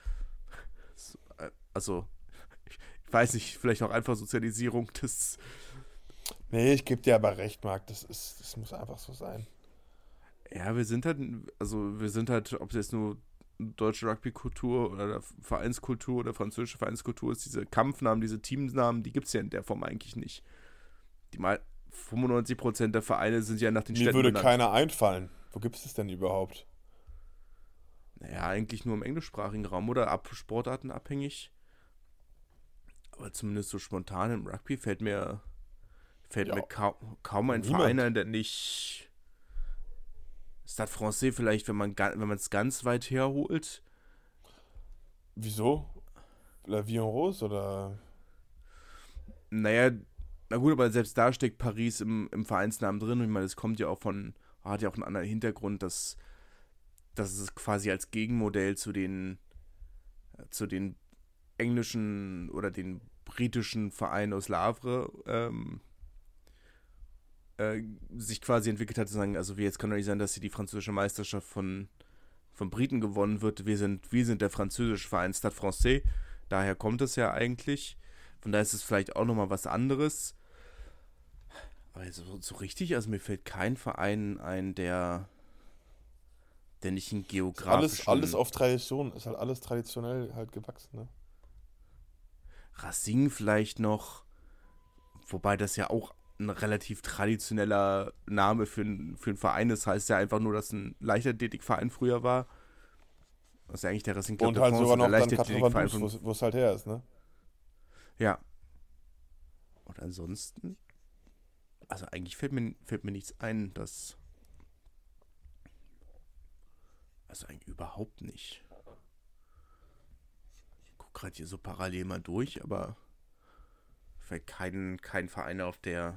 also, ich weiß nicht, vielleicht auch einfach Sozialisierung des. Nee, ich gebe dir aber recht, Marc, das muss einfach so sein. Ja, wir sind halt, ob es jetzt nur deutsche Rugby-Kultur oder Vereinskultur oder französische Vereinskultur ist, diese Kampfnamen, diese Teamnamen, die gibt es ja in der Form eigentlich nicht. 95% der Vereine sind ja nach den Städten Mir würde benannt. keiner einfallen. Wo gibt es das denn überhaupt? Naja, eigentlich nur im englischsprachigen Raum oder Sportarten abhängig. Aber zumindest so spontan im Rugby fällt mir kaum ein Verein ein, der nicht. Stade Francais vielleicht, wenn man es ganz weit herholt. Wieso? La Vie en Rose oder? Naja, na gut, aber selbst da steckt Paris im Vereinsnamen drin. Und ich meine, das kommt ja auch hat ja auch einen anderen Hintergrund, dass es quasi als Gegenmodell zu den englischen oder den britischen Vereinen aus Le Havre sich quasi entwickelt hat, zu sagen, also jetzt kann doch nicht sein, dass hier die französische Meisterschaft von Briten gewonnen wird. Wir sind der französische Verein Stade Francais. Daher kommt es ja eigentlich. Von daher ist es vielleicht auch nochmal was anderes. Aber so richtig, also mir fällt kein Verein ein, der nicht einen geografischen. Alles auf Tradition, ist halt alles traditionell halt gewachsen, ne? Racing vielleicht noch, wobei das ja auch ein relativ traditioneller Name für einen Verein ist. Das heißt ja einfach nur, dass ein Leichtathletikverein früher war. Das ist ja eigentlich der Racing Club Und de halt France, sogar noch der dann Leichtathletikverein wo es halt her ist, ne? Ja. Und ansonsten, also eigentlich fällt mir nichts ein, also eigentlich überhaupt nicht. Ich gucke gerade hier so parallel mal durch, aber fällt kein Verein auf, der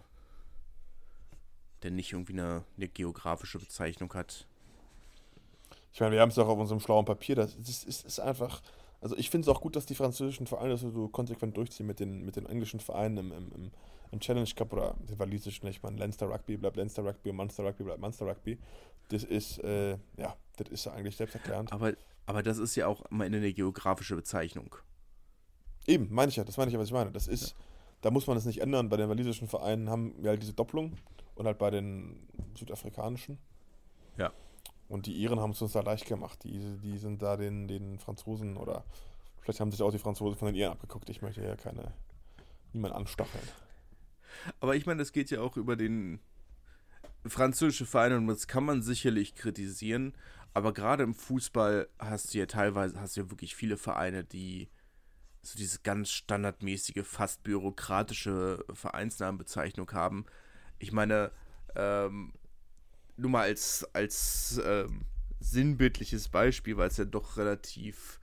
nicht irgendwie eine geografische Bezeichnung hat. Ich meine, wir haben es auch auf unserem schlauen Papier. Das ist einfach. Also ich finde es auch gut, dass die französischen Vereine das so konsequent durchziehen mit den englischen Vereinen im Challenge Cup oder den walisischen. Ich meine, Leinster Rugby bleibt Leinster Rugby und Munster Rugby bleibt Munster Rugby. Das ist, ja, Das ist ja eigentlich selbsterklärend. Aber das ist ja auch am Ende eine geografische Bezeichnung. Eben, meine ich ja, das meine ich ja, was ich meine. Das ist, da muss man es nicht ändern. Bei den walisischen Vereinen haben wir halt diese Doppelung und halt bei den südafrikanischen. Ja. Und die Iren haben es uns da leicht gemacht. Die sind da den Franzosen oder vielleicht haben sich auch die Franzosen von den Iren abgeguckt. Ich möchte ja niemanden anstacheln. Aber ich meine, das geht ja auch über den französischen Verein und das kann man sicherlich kritisieren. Aber gerade im Fußball hast du ja wirklich viele Vereine, die so diese ganz standardmäßige, fast bürokratische Vereinsnamenbezeichnung haben. Ich meine, nur mal als sinnbildliches Beispiel, weil es ja doch relativ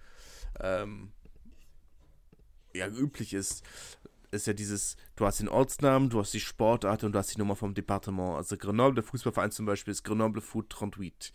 üblich ist ja du hast den Ortsnamen, du hast die Sportart und du hast die Nummer vom Departement. Also Grenoble, der Fußballverein zum Beispiel, ist Grenoble Foot 38.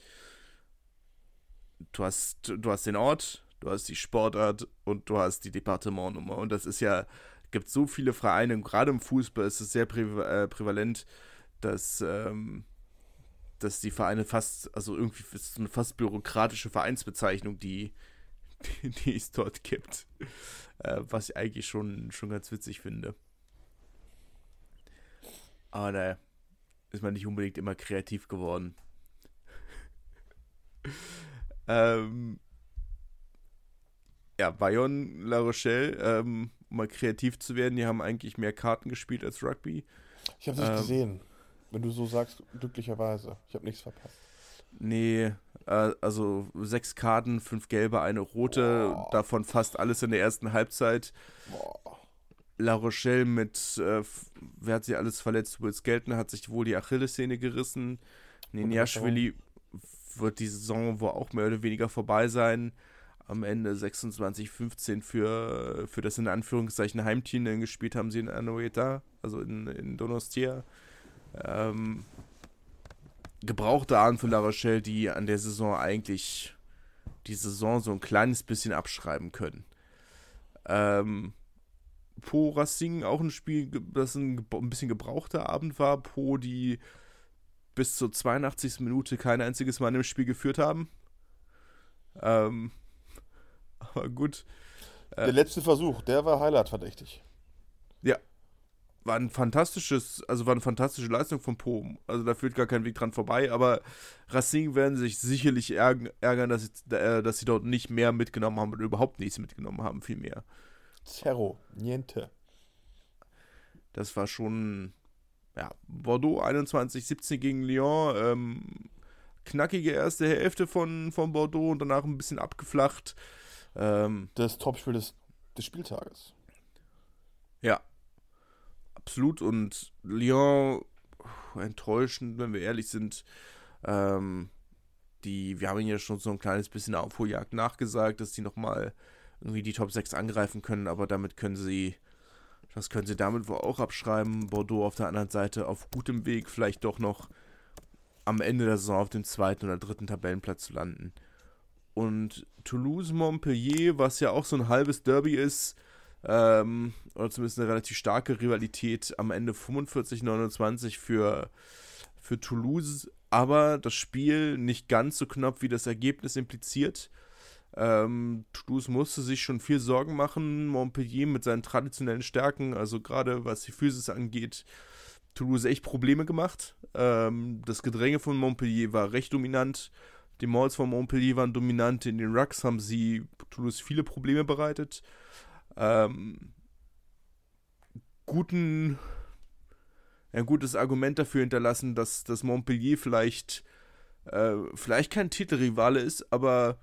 Du hast den Ort, du hast die Sportart und du hast die Departementnummer. Und das ist ja, gibt so viele Vereine, gerade im Fußball ist es sehr prävalent, dass die Vereine irgendwie ist so eine fast bürokratische Vereinsbezeichnung, die es dort gibt. Was ich eigentlich schon ganz witzig finde. Aber da ist man nicht unbedingt immer kreativ geworden. Bayonne, La Rochelle, um mal kreativ zu werden, die haben eigentlich mehr Karten gespielt als Rugby. Ich habe es nicht gesehen. Wenn du so sagst, glücklicherweise. Ich habe nichts verpasst. Nee, also 6 Karten, 5 gelbe, eine rote, davon fast alles in der ersten Halbzeit. La Rochelle wer hat sich alles verletzt? Will Skelton hat sich wohl die Achillessehne gerissen. Neniashvili wird die Saison wohl auch mehr oder weniger vorbei sein. Am Ende 26-15 für das in Anführungszeichen Heimteam, denn gespielt haben sie in Anoeta, also in Donostia. Gebrauchte Ahnen für La Rochelle, die an der Saison eigentlich die Saison so ein kleines bisschen abschreiben können. Po Racing auch ein Spiel, das ein bisschen gebrauchter Abend war. Po, die bis zur 82. Minute kein einziges Mal im Spiel geführt haben. Aber gut. Der letzte Versuch, der war Highlight-verdächtig. Ja. War eine fantastische Leistung von Po. Also da führt gar kein Weg dran vorbei, aber Racing werden sich sicherlich ärgern, dass sie dort nicht mehr mitgenommen haben oder überhaupt nichts mitgenommen haben, viel mehr. Zero, niente. Das war schon, Bordeaux 21-17 gegen Lyon, knackige erste Hälfte von Bordeaux und danach ein bisschen abgeflacht. Das Topspiel des Spieltages. Ja. Absolut, und Lyon enttäuschend, wenn wir ehrlich sind. Wir haben ihnen ja schon so ein kleines bisschen Aufholjagd nachgesagt, dass die nochmal irgendwie die Top 6 angreifen können, aber das können sie damit wohl auch abschreiben. Bordeaux auf der anderen Seite auf gutem Weg, vielleicht doch noch am Ende der Saison auf dem 2. oder 3. Tabellenplatz zu landen. Und Toulouse-Montpellier, was ja auch so ein halbes Derby ist, oder zumindest eine relativ starke Rivalität, am Ende 45-29 für Toulouse, aber das Spiel nicht ganz so knapp, wie das Ergebnis impliziert. Toulouse musste sich schon viel Sorgen machen, Montpellier mit seinen traditionellen Stärken, also gerade was die Physis angeht, Toulouse echt Probleme gemacht. Das Gedränge von Montpellier war recht dominant, die Mauls von Montpellier waren dominant, in den Rucks haben sie Toulouse viele Probleme bereitet. Gutes Argument dafür hinterlassen, dass Montpellier vielleicht kein Titelrivale ist, aber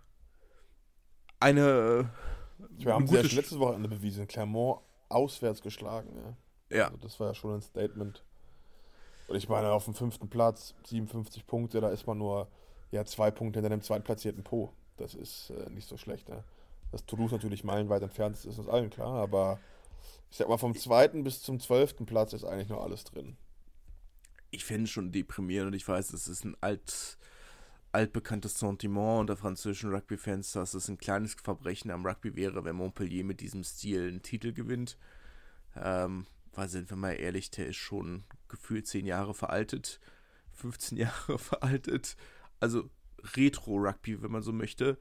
wir haben sie ja letztes Wochenende bewiesen. Clermont auswärts geschlagen. Ja. Also das war ja schon ein Statement. Und ich meine, auf dem 5. Platz 57 Punkte, da ist man nur 2 Punkte hinter dem zweitplatzierten Po. Das ist nicht so schlecht. Ne? Dass Toulouse natürlich meilenweit entfernt ist, ist uns allen klar. Aber ich sag mal, vom 2. bis zum 12. Platz ist eigentlich noch alles drin. Ich finde es schon deprimierend und ich weiß, es ist ein altbekanntes Sentiment unter französischen Rugby-Fans, dass es ein kleines Verbrechen am Rugby wäre, wenn Montpellier mit diesem Stil einen Titel gewinnt. Weil, sind wir mal ehrlich, der ist schon gefühlt 10 Jahre veraltet, 15 Jahre veraltet. Also Retro-Rugby, wenn man so möchte.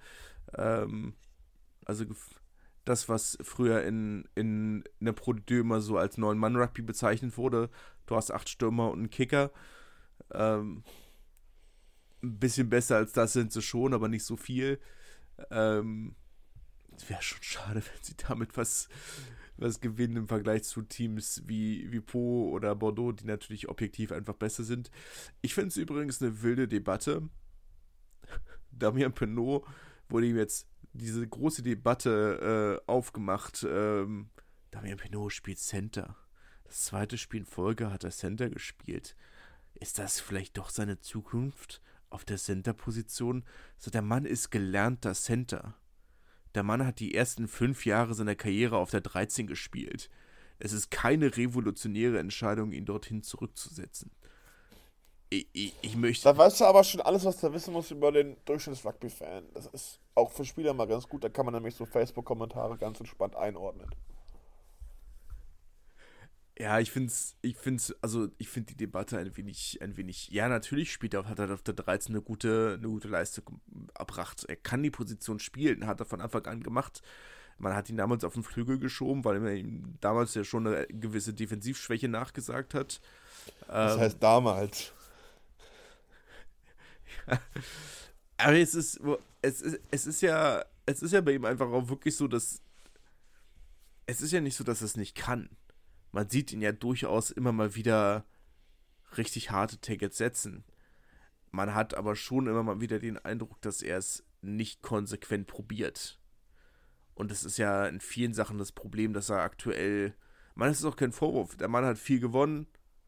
Also das, was früher in der Pro D2 immer so als 9-Mann-Rugby bezeichnet wurde. Du hast 8 Stürmer und einen Kicker. Ein bisschen besser als das sind sie schon, aber nicht so viel. Es wäre schon schade, wenn sie damit was gewinnen im Vergleich zu Teams wie Po oder Bordeaux, die natürlich objektiv einfach besser sind. Ich finde es übrigens eine wilde Debatte. Damien Penaud wurde ihm jetzt diese große Debatte aufgemacht. Damien Penaud spielt Center. Das zweite Spiel in Folge hat er Center gespielt. Ist das vielleicht doch seine Zukunft auf der Center-Position? So, der Mann ist gelernter Center. Der Mann hat die ersten 5 Jahre seiner Karriere auf der 13 gespielt. Es ist keine revolutionäre Entscheidung, ihn dorthin zurückzusetzen. Ich möchte... Da weißt du aber schon alles, was du wissen musst über den Durchschnitts-Rugby-Fan. Das ist auch für Spieler mal ganz gut. Da kann man nämlich so Facebook-Kommentare ganz entspannt einordnen. Ja, ich finde die Debatte ein wenig, ja, natürlich hat er auf der 13 eine gute Leistung erbracht. Er kann die Position spielen, hat er von Anfang an gemacht. Man hat ihn damals auf den Flügel geschoben, weil man ihm damals ja schon eine gewisse Defensivschwäche nachgesagt hat. Das heißt damals. Aber es ist ja bei ihm einfach auch wirklich so, dass es ist ja nicht so, dass er es nicht kann. Man sieht ihn ja durchaus immer mal wieder richtig harte Tackles setzen. Man hat aber schon immer mal wieder den Eindruck, dass er es nicht konsequent probiert. Und es ist ja in vielen Sachen das Problem, dass er aktuell... Das ist auch kein Vorwurf. Der Mann hat viel gewonnen.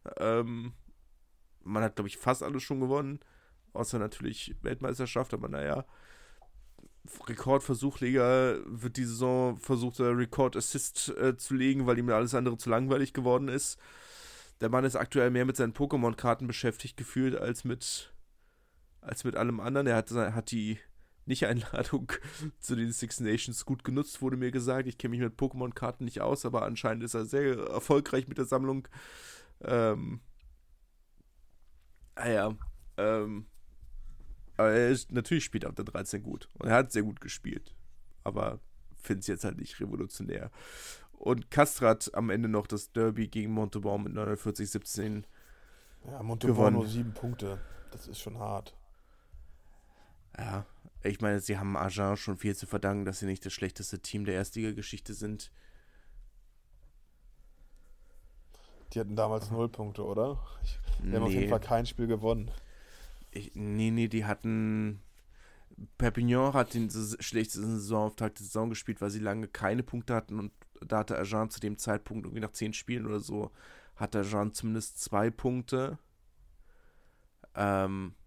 Man hat, glaube ich, fast alles schon gewonnen. Außer natürlich Weltmeisterschaft, aber naja. Rekordversuchleger wird die Saison versucht, Rekord-Assist zu legen, weil ihm alles andere zu langweilig geworden ist. Der Mann ist aktuell mehr mit seinen Pokémon-Karten beschäftigt gefühlt als mit allem anderen. Er hat die Nicht-Einladung zu den Six Nations gut genutzt, wurde mir gesagt. Ich kenne mich mit Pokémon-Karten nicht aus, aber anscheinend ist er sehr erfolgreich mit der Sammlung. Aber natürlich spielt er auf der 13 gut. Und er hat sehr gut gespielt. Aber finde es jetzt halt nicht revolutionär. Und Castres hat am Ende noch das Derby gegen Montauban mit 49-17 ja, Montauban nur 7 Punkte. Das ist schon hart. Ja, ich meine, sie haben Agen schon viel zu verdanken, dass sie nicht das schlechteste Team der Erstliga-Geschichte sind. Die hatten damals 0 Punkte, oder? Die haben auf jeden Fall kein Spiel gewonnen. Die hatten... Perpignan hat den schlechtesten Saisonauftakt der Saison gespielt, weil sie lange keine Punkte hatten und da hatte Agen zu dem Zeitpunkt irgendwie nach 10 Spielen oder so, hatte Agen zumindest 2 Punkte. Also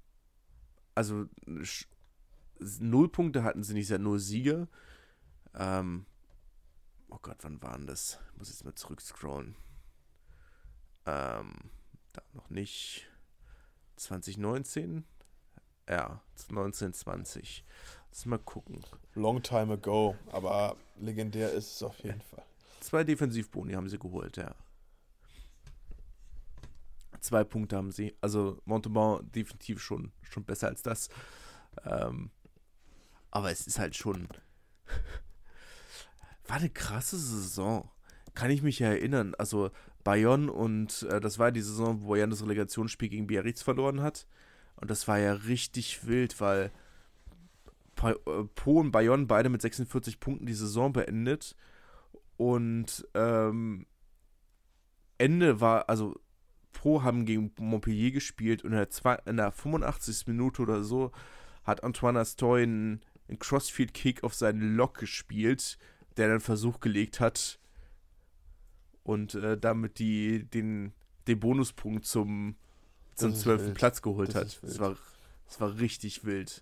0 Punkte hatten sie nicht, 0 Siege. Oh Gott, wann waren das? Ich muss jetzt mal zurückscrollen. Da noch nicht. 2019? Ja, 1920. Lass mal gucken. Long time ago, aber legendär ist es auf jeden Fall. 2 Defensivboni haben sie geholt, ja. 2 Punkte haben sie. Also Montauban definitiv schon besser als das. Aber es ist halt schon... War eine krasse Saison. Kann ich mich ja erinnern. Also Bayonne und das war die Saison, wo Bayonne das Relegationsspiel gegen Biarritz verloren hat. Und das war ja richtig wild, weil Po und Bayonne beide mit 46 Punkten die Saison beendet. Und Ende war, also Po haben gegen Montpellier gespielt und in der 85. Minute oder so hat Antoine Astoy einen Crossfield-Kick auf seinen Lock gespielt, der dann Versuch gelegt hat und damit den Bonuspunkt zum 12. Platz geholt hat. Das war richtig wild.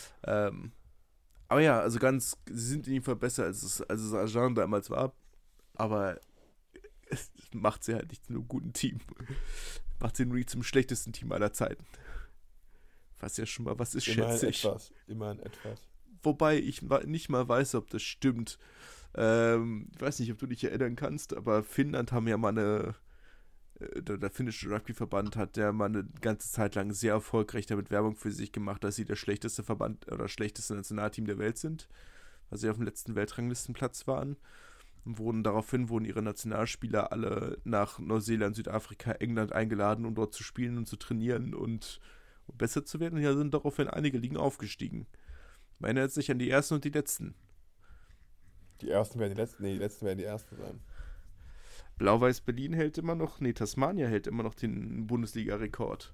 Aber ja, also sie sind in jedem Fall besser, als es Agen damals war. Aber es macht sie halt nicht zu einem guten Team. Macht sie nur nicht zum schlechtesten Team aller Zeiten. Was ja schon mal was ist, schätze ich. Immerhin etwas. Wobei ich nicht mal weiß, ob das stimmt. Ich weiß nicht, ob du dich erinnern kannst, aber Finnland haben ja mal der finnische Rugbyverband hat ja mal eine ganze Zeit lang sehr erfolgreich damit Werbung für sich gemacht, dass sie der schlechteste Verband oder schlechteste Nationalteam der Welt sind, weil sie auf dem letzten Weltranglistenplatz waren. Und daraufhin wurden ihre Nationalspieler alle nach Neuseeland, Südafrika, England eingeladen, um dort zu spielen und zu trainieren und besser zu werden. Und ja, sind daraufhin einige Ligen aufgestiegen. Man erinnert sich an die ersten und die letzten. Die ersten werden die letzten, die letzten werden die ersten sein. Blau-Weiß Berlin hält immer noch, Tasmania hält immer noch den Bundesliga-Rekord.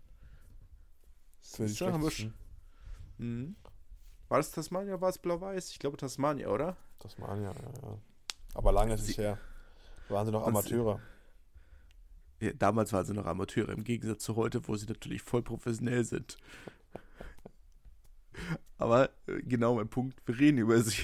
War das Tasmania, war es Blau-Weiß? Ich glaube Tasmania, oder? Tasmania, ja. Aber lange ist es her. Waren sie noch Amateure. Ja, damals waren sie noch Amateure, im Gegensatz zu heute, wo sie natürlich voll professionell sind. Aber genau mein Punkt, wir reden über sie.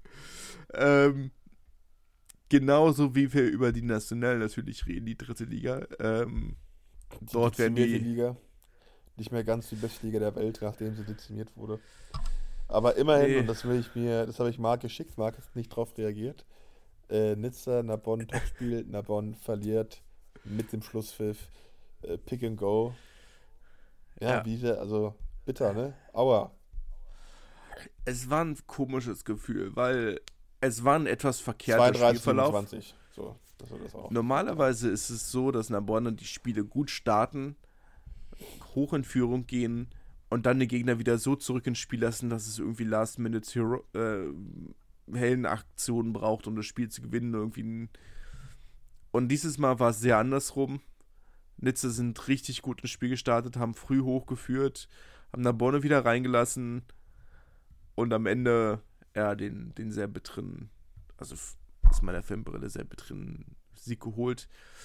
Genauso wie wir über die National natürlich reden, die dritte Liga. Dort werden die Liga. Nicht mehr ganz die beste Liga der Welt, nachdem sie dezimiert wurde. Aber immerhin, und das habe ich Marc geschickt, Marc hat nicht drauf reagiert. Nizza, Narbonne, Topspiel, Narbonne verliert mit dem Schlusspfiff, Pick and Go. Ja, also bitter, ne? Aua. Es war ein komisches Gefühl, weil es war ein etwas verkehrter Spielverlauf. 27. So, das war das auch. Normalerweise ist es so, dass Narbonne die Spiele gut starten, hoch in Führung gehen und dann den Gegner wieder so zurück ins Spiel lassen, dass es irgendwie Last-Minute hellen Aktionen braucht, um das Spiel zu gewinnen. Irgendwie. Und dieses Mal war es sehr andersrum. Nizza sind richtig gut ins Spiel gestartet, haben früh hochgeführt, haben Narbonne wieder reingelassen und am Ende den sehr bitteren, also aus meiner Filmbrille sehr bitteren Sieg geholt.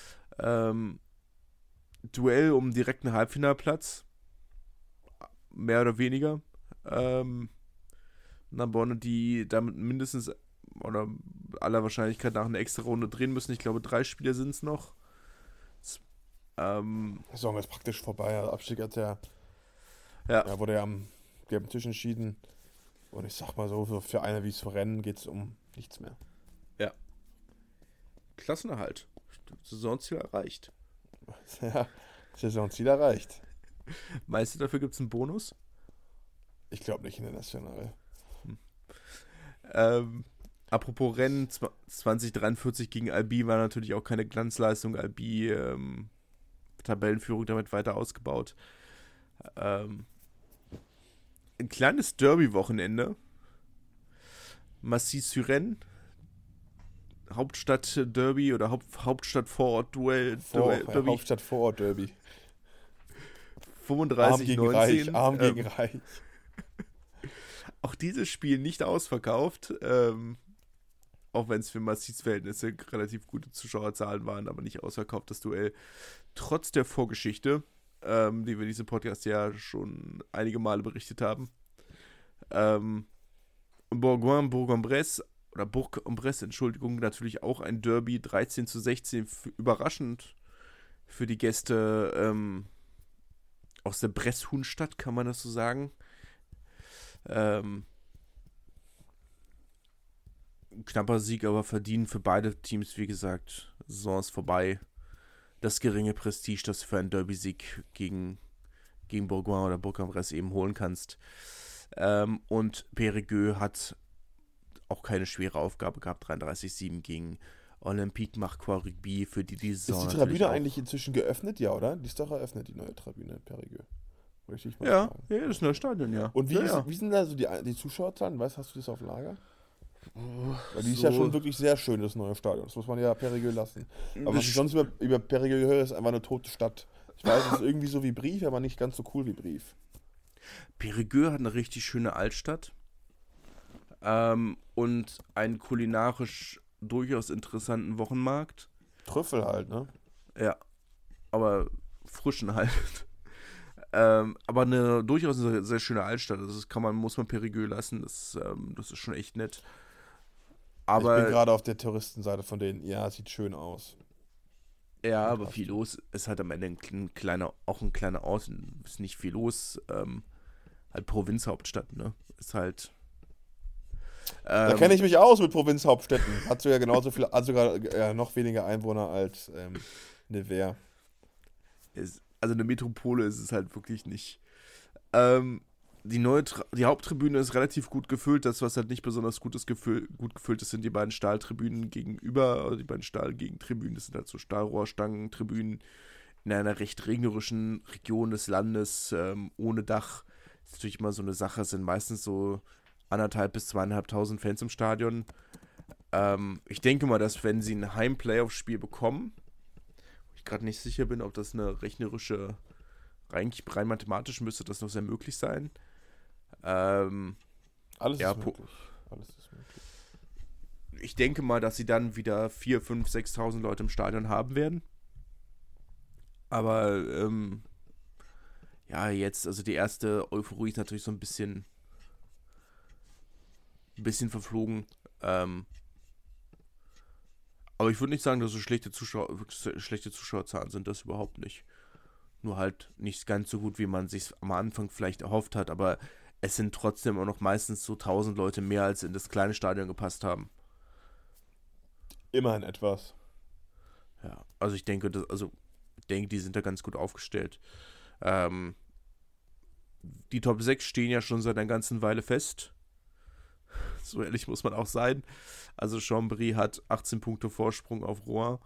Duell um direkten Halbfinalplatz. Mehr oder weniger. Narbonne, die damit mindestens oder aller Wahrscheinlichkeit nach einer extra Runde drehen müssen. Ich glaube, 3 Spiele sind es noch. Saison ist praktisch vorbei. Der Abstieg wurde ja am gelben Tisch entschieden. Und ich sag mal so, für eine wie es Rennen geht es um nichts mehr. Ja. Klassenerhalt. Saisonziel erreicht. Ja, Saisonziel erreicht. Meinst du, dafür gibt es einen Bonus? Ich glaube nicht in der National. Apropos Rennen, 2043 gegen Albi war natürlich auch keine Glanzleistung. Albi Tabellenführung damit weiter ausgebaut. Ein kleines Derby-Wochenende. Massy-Suresnes, Hauptstadt-Derby oder Hauptstadt-Vorort-Duell. Hauptstadt-Vorort-Derby. 35-19. Arm gegen Reich. Auch dieses Spiel nicht ausverkauft. Auch wenn es für Massys Verhältnisse relativ gute Zuschauerzahlen waren, aber nicht ausverkauft, das Duell. Trotz der Vorgeschichte, die wir in diesem Podcast ja schon einige Male berichtet haben. Bourg-en-Bresse, Entschuldigung, natürlich auch ein Derby, 13-16, überraschend für die Gäste aus der Bresshuhnstadt, kann man das so sagen. Knapper Sieg, aber verdient für beide Teams, wie gesagt. Saison ist vorbei. Das geringe Prestige, das du für einen Derby-Sieg gegen Bourgoin oder Bourg-en-Bresse eben holen kannst. Und Périgueux hat auch keine schwere Aufgabe gehabt. 33-7 gegen Olympique Marcois Rugby, für die Saison. Ist die Tribüne eigentlich inzwischen geöffnet? Ja, oder? Die ist doch eröffnet, die neue Tribüne Périgueux. Ja, das ist ein neues Stadion, ja. Und wie sind da so die Zuschauerzahlen? Hast du das auf Lager? Weil die ist ja schon wirklich sehr schön, das neue Stadion. Das muss man ja Périgueux lassen. Aber was ich sonst über Périgueux höre, ist einfach eine tote Stadt. Ich weiß, es ist irgendwie so wie Brief, aber nicht ganz so cool wie Brief. Périgueux hat eine richtig schöne Altstadt. Und einen kulinarisch durchaus interessanten Wochenmarkt. Trüffel halt, ne? Ja, aber frischen halt. Aber eine durchaus eine sehr schöne Altstadt. Das muss man Périgueux lassen. Das ist schon echt nett. Aber ich bin gerade auf der Touristenseite von denen. Ja, sieht schön aus. Ja, aber viel los. Ist halt am Ende ein kleiner Ort. Ist nicht viel los. Halt Provinzhauptstadt, ne? Ist halt. Da kenne ich mich aus mit Provinzhauptstädten. Hat sogar genauso viel, hat sogar noch weniger Einwohner als Nevers. Also eine Metropole ist es halt wirklich nicht. Die Haupttribüne ist relativ gut gefüllt. Das, was halt nicht besonders gut gefüllt ist, sind die beiden Stahltribünen gegenüber, also die beiden Stahlgegentribünen. Das sind halt so Stahlrohrstangentribünen in einer recht regnerischen Region des Landes, ohne Dach. Das ist natürlich immer so eine Sache. Es sind meistens so 1.500 bis 2.500 Fans im Stadion. Ich denke mal, dass wenn sie ein Heim-Playoff-Spiel bekommen, wo ich gerade nicht sicher bin, ob das eine rechnerische, rein mathematisch müsste das noch sehr möglich sein. Alles ist möglich. Alles ist möglich. Ich denke mal, dass sie dann wieder 4.000, 5.000, 6.000 Leute im Stadion haben werden. Aber jetzt, also die erste Euphorie ist natürlich so ein bisschen verflogen. Aber ich würde nicht sagen, dass so schlechte Zuschauerzahlen sind, das überhaupt nicht. Nur halt nicht ganz so gut, wie man sich am Anfang vielleicht erhofft hat, aber es sind trotzdem auch noch meistens so 1.000 Leute mehr, als in das kleine Stadion gepasst haben. Immerhin etwas. Ja, also ich denke, die sind da ganz gut aufgestellt. Die Top 6 stehen ja schon seit einer ganzen Weile fest. So ehrlich muss man auch sein. Also Chambéry hat 18 Punkte Vorsprung auf Rouen.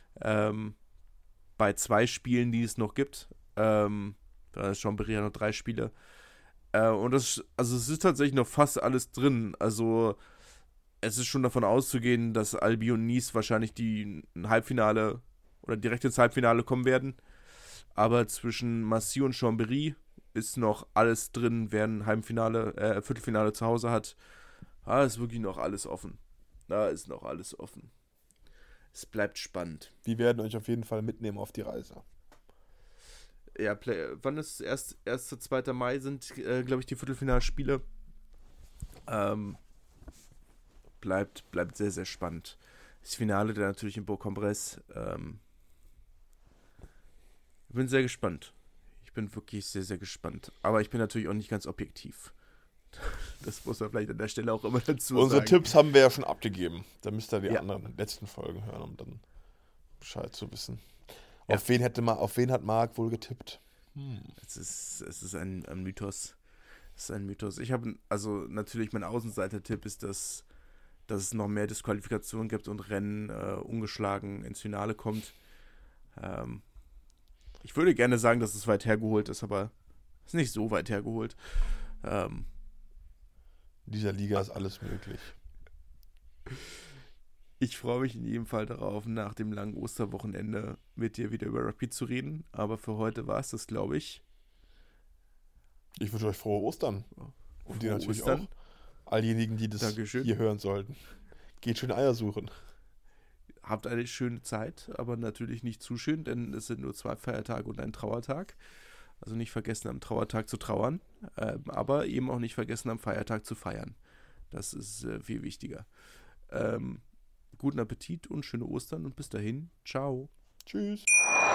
Bei 2 Spielen, die es noch gibt. Chambéry hat noch 3 Spiele. Und es ist tatsächlich noch fast alles drin. Also es ist schon davon auszugehen, dass Albi und Nice wahrscheinlich ein Halbfinale oder direkt ins Halbfinale kommen werden. Aber zwischen Massy und Chambéry ist noch alles drin, wer ein Viertelfinale zu Hause hat. Ist wirklich noch alles offen. Da ist noch alles offen. Es bleibt spannend. Wir werden euch auf jeden Fall mitnehmen auf die Reise. Ja, wann ist 1. 2. Mai sind, glaube ich, die Viertelfinalspiele. Bleibt sehr, sehr spannend. Das Finale dann natürlich im Bourg-en-Bresse. Ich bin sehr gespannt. Ich bin wirklich sehr, sehr gespannt. Aber ich bin natürlich auch nicht ganz objektiv. Das muss man vielleicht an der Stelle auch immer dazu Unsere sagen. Tipps haben wir ja schon abgegeben. Da müsst ihr die anderen letzten Folgen hören, um dann Bescheid zu wissen. Ja. Auf wen hat Marc wohl getippt? Es ist ein Mythos. Es ist ein Mythos. Ich habe, also natürlich mein Außenseiter-Tipp ist, dass es noch mehr Disqualifikationen gibt und Rennen ungeschlagen ins Finale kommt. Ich würde gerne sagen, dass es weit hergeholt ist, aber es ist nicht so weit hergeholt. In dieser Liga ist alles möglich. Ich freue mich in jedem Fall darauf, nach dem langen Osterwochenende mit dir wieder über Rugby zu reden. Aber für heute war es das, glaube ich. Ich wünsche euch frohe Ostern. Und dir natürlich Ostern. Auch. All diejenigen, die das hier hören sollten. Geht schön Eier suchen. Habt eine schöne Zeit, aber natürlich nicht zu schön, denn es sind nur 2 Feiertage und ein Trauertag. Also nicht vergessen, am Trauertag zu trauern, aber eben auch nicht vergessen, am Feiertag zu feiern. Das ist viel wichtiger. Guten Appetit und schöne Ostern und bis dahin. Ciao. Tschüss.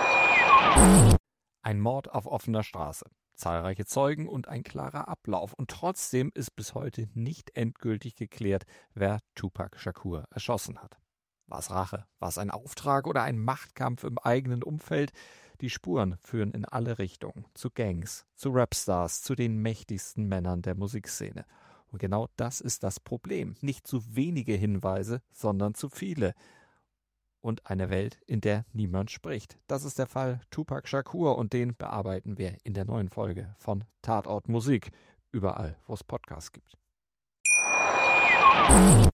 Ein Mord auf offener Straße. Zahlreiche Zeugen und ein klarer Ablauf. Und trotzdem ist bis heute nicht endgültig geklärt, wer Tupac Shakur erschossen hat. War es Rache? War es ein Auftrag oder ein Machtkampf im eigenen Umfeld? Die Spuren führen in alle Richtungen. Zu Gangs, zu Rapstars, zu den mächtigsten Männern der Musikszene. Und genau das ist das Problem. Nicht zu wenige Hinweise, sondern zu viele. Und eine Welt, in der niemand spricht. Das ist der Fall Tupac Shakur und den bearbeiten wir in der neuen Folge von Tatort Musik. Überall, wo es Podcasts gibt.